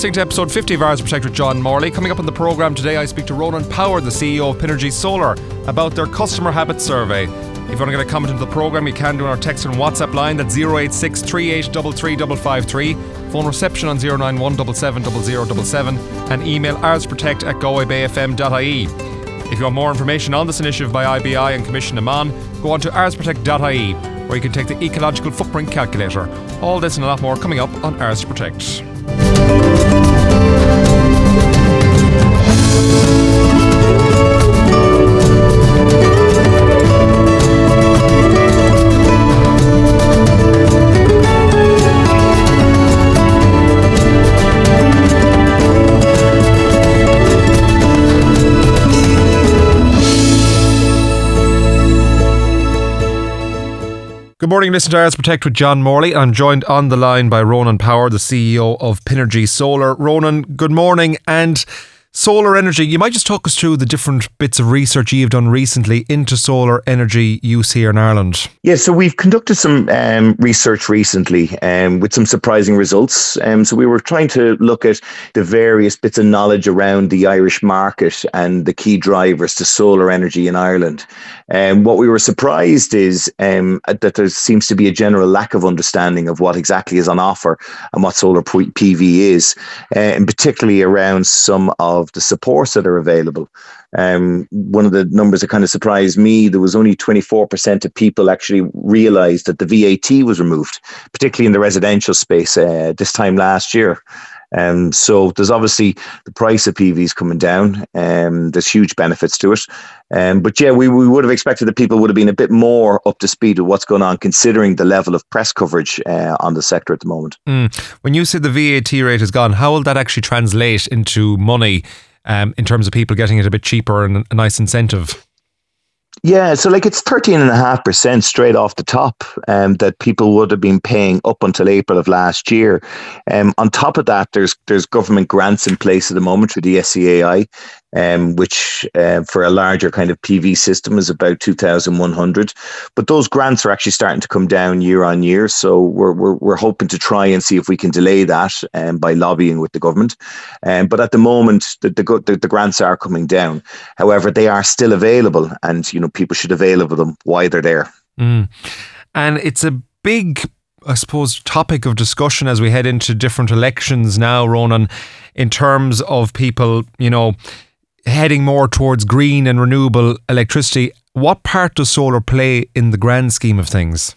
listening to episode 50 of Ars Protect with John Morley. Coming up on the programme today, I speak to Ronan Power, the CEO of Pinergy Solar, about their customer habits survey. If you want to get a comment into the programme, you can do on our text and WhatsApp line. That's 086 3833 553. Phone reception on 091 770077 and email arsprotect@galwaybayfm.ie. If you want more information on this initiative by IBI and Commission Amman, go on to arsprotect.ie, where you can take the ecological footprint calculator. All this and a lot more coming up on Ars Protect. Good morning, listen to Ars Protect with John Morley. I'm joined on the line by Ronan Power, the CEO of Pinergy Solar. Ronan, good morning. And solar energy, you might just talk us through the different bits of research you've done recently into solar energy use here in Ireland. Yeah, so we've conducted some research recently with some surprising results. So we were trying to look at the various bits of knowledge around the Irish market and the key drivers to solar energy in Ireland. What we were surprised is that there seems to be a general lack of understanding of what exactly is on offer and what solar PV is, and particularly around some of the supports that are available. One of the numbers that kind of surprised me, there was only 24% of people actually realised that the VAT was removed, particularly in the residential space this time last year. So there's obviously the price of PVs coming down. There's huge benefits to it. But yeah, we would have expected that people would have been a bit more up to speed with what's going on, considering the level of press coverage on the sector at the moment. When you say the VAT rate is gone, how will that actually translate into money in terms of people getting it a bit cheaper and a nice incentive? Yeah, so like it's 13.5% straight off the top that people would have been paying up until April of last year. On top of that, there's government grants in place at the moment through the SCAI, which for a larger kind of PV system is about 2,100. But those grants are actually starting to come down year on year. So we're hoping to try and see if we can delay that by lobbying with the government. But at the moment, the grants are coming down. However, they are still available, and people should avail of them while they're there. And it's a big, I suppose, topic of discussion as we head into different elections now, Ronan, in terms of people, heading more towards green and renewable electricity. What part does solar play in the grand scheme of things?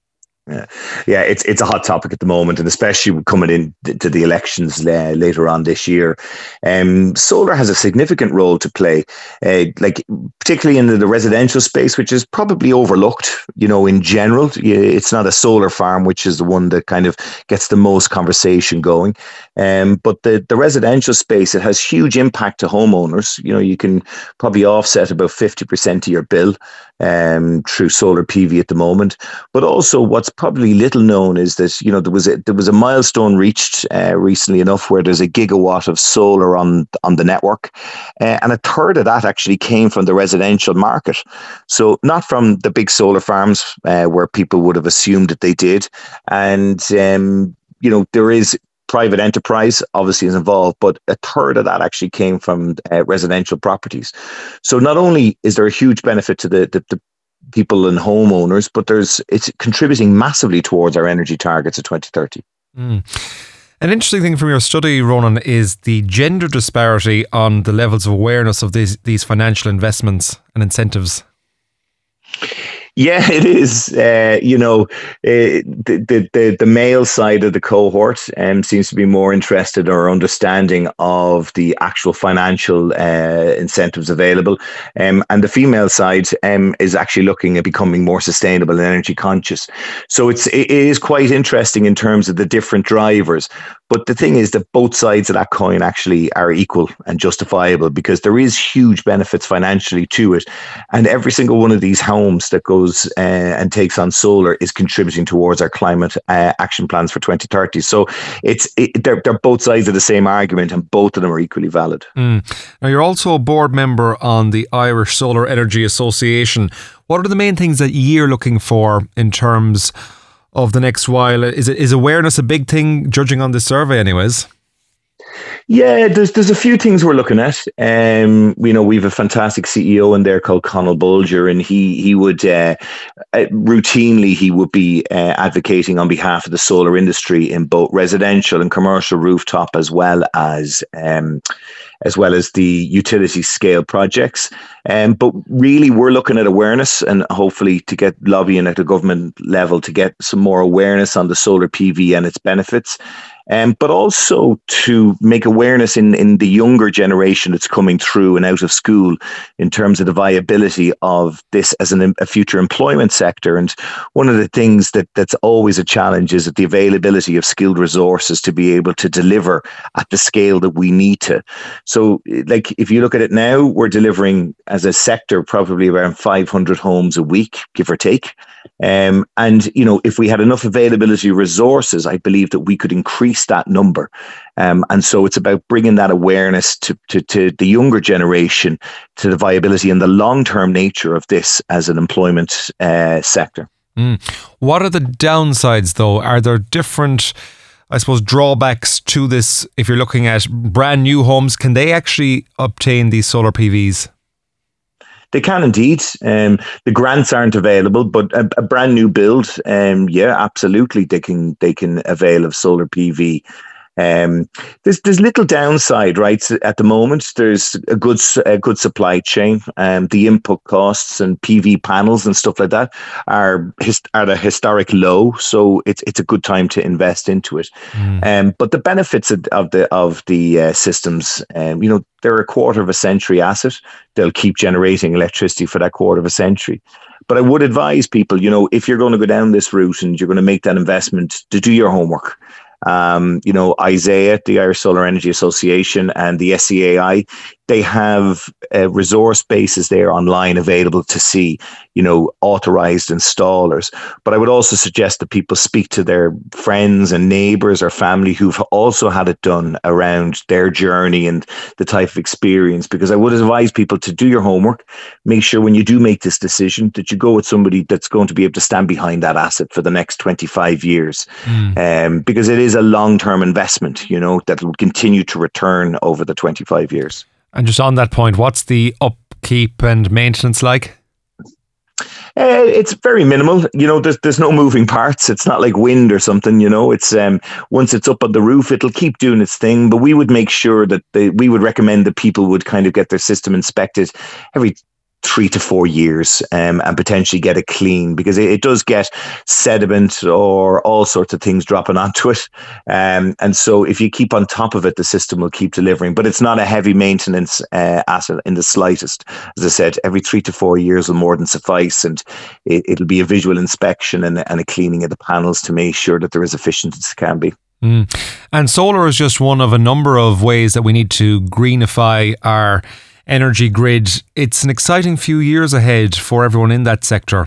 Yeah, it's a hot topic at the moment, and especially coming into the elections later on this year. Solar has a significant role to play, particularly in the residential space, which is probably overlooked. In general, it's not a solar farm which is the one that kind of gets the most conversation going. But the residential space, it has huge impact to homeowners. You can probably offset about 50% of your bill through solar PV at the moment. But also, what's probably little known is that there was a milestone reached recently enough where there's a gigawatt of solar on the network, and a third of that actually came from the residential market. So not from the big solar farms where people would have assumed that they did. And there is private enterprise obviously is involved, but a third of that actually came from residential properties. So not only is there a huge benefit to the people and homeowners, but it's contributing massively towards our energy targets of 2030. An interesting thing from your study, Ronan, is the gender disparity on the levels of awareness of these financial investments and incentives. Yeah, it is. The male side of the cohort seems to be more interested or understanding of the actual financial incentives available, and the female side is actually looking at becoming more sustainable and energy conscious. So it is quite interesting in terms of the different drivers. But the thing is that both sides of that coin actually are equal and justifiable, because there is huge benefits financially to it. And every single one of these homes that goes and takes on solar is contributing towards our climate action plans for 2030. So they're both sides of the same argument, and both of them are equally valid. Now, you're also a board member on the Irish Solar Energy Association. What are the main things that you're looking for in terms of the next while? Is awareness a big thing, judging on this survey anyways? Yeah, there's a few things we're looking at. We have a fantastic CEO in there called Conal Bulger, and he would routinely he would be advocating on behalf of the solar industry in both residential and commercial rooftop, as well as the utility scale projects. But really, we're looking at awareness and hopefully to get lobbying at the government level to get some more awareness on the solar PV and its benefits. But also to make awareness in the younger generation that's coming through and out of school in terms of the viability of this as a future employment sector. And one of the things that's always a challenge is the availability of skilled resources to be able to deliver at the scale that we need to. So, like, if you look at it now, we're delivering as a sector probably around 500 homes a week, give or take. And, if we had enough availability of resources, I believe that we could increase that number. And so it's about bringing that awareness to the younger generation, to the viability and the long-term nature of this as an employment sector. What are the downsides, though? Are there different, I suppose, drawbacks to this? If you're looking at brand new homes, can they actually obtain these solar PVs? They can indeed. The grants aren't available, but a brand new build, absolutely, they can avail of solar PV. There's little downside, right? At the moment, there's a good supply chain. The input costs and PV panels and stuff like that are at a historic low, so it's a good time to invest into it. But the benefits of the systems, they're a quarter of a century asset. They'll keep generating electricity for that quarter of a century. But I would advise people, if you're going to go down this route and you're going to make that investment, to do your homework. ISEA, the Irish Solar Energy Association, and the SEAI, they have resource bases there online available to see, authorized installers. But I would also suggest that people speak to their friends and neighbors or family who've also had it done around their journey and the type of experience, because I would advise people to do your homework. Make sure when you do make this decision that you go with somebody that's going to be able to stand behind that asset for the next 25 years. Because it is a long-term investment, that will continue to return over the 25 years. And just on that point, what's the upkeep and maintenance like? It's very minimal. There's no moving parts. It's not like wind or something. It's once it's up on the roof, it'll keep doing its thing. But we would make sure that we would recommend that people would kind of get their system inspected every 3 to 4 years and potentially get it clean, because it does get sediment or all sorts of things dropping onto it. And so if you keep on top of it, the system will keep delivering. But it's not a heavy maintenance asset in the slightest. As I said, every 3 to 4 years will more than suffice. And it'll be a visual inspection and a cleaning of the panels to make sure that they're as efficient as it can be. And solar is just one of a number of ways that we need to greenify our energy grid. It's an exciting few years ahead for everyone in that sector.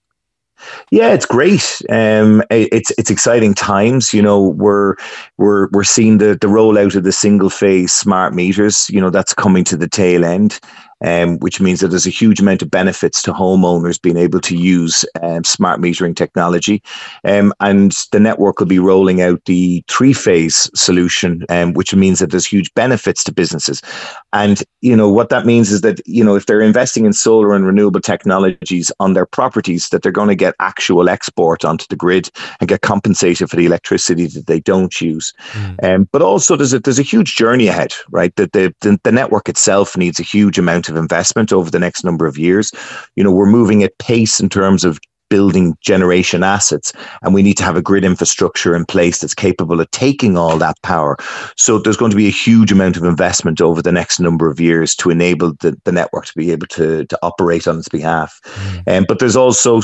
Yeah, it's great. It's exciting times. We're seeing the rollout of the single phase smart meters. That's coming to the tail end. Which means that there's a huge amount of benefits to homeowners being able to use smart metering technology. And the network will be rolling out the 3-phase solution, which means that there's huge benefits to businesses. And, what that means is that, if they're investing in solar and renewable technologies on their properties, that they're going to get actual export onto the grid and get compensated for the electricity that they don't use. But also there's a huge journey ahead, right? That the network itself needs a huge amount of investment over the next number of years. We're moving at pace in terms of building generation assets, and we need to have a grid infrastructure in place that's capable of taking all that power. So there's going to be a huge amount of investment over the next number of years to enable the network to be able to operate on its behalf. But there's also,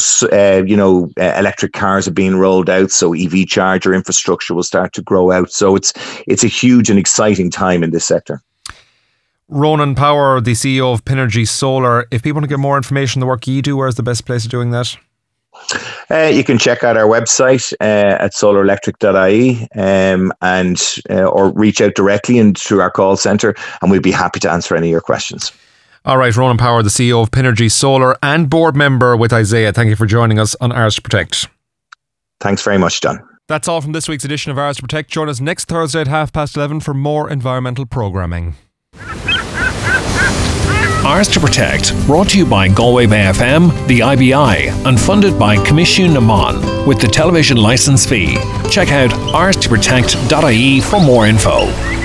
electric cars are being rolled out, so EV charger infrastructure will start to grow out. So it's a huge and exciting time in this sector. Ronan Power, the CEO of Pinergy Solar. If people want to get more information on the work you do, where's the best place of doing that? You can check out our website at solarelectric.ie or reach out directly and through our call centre, and we'd be happy to answer any of your questions. All right, Ronan Power, the CEO of Pinergy Solar and board member with ISEA. Thank you for joining us on Ours to Protect. Thanks very much, John. That's all from this week's edition of Ours to Protect. Join us next Thursday at 11:30 for more environmental programming. Ours to Protect, brought to you by Galway Bay FM, the IBI, and funded by Commission Naman with the television licence fee. Check out ourstoprotect.ie for more info.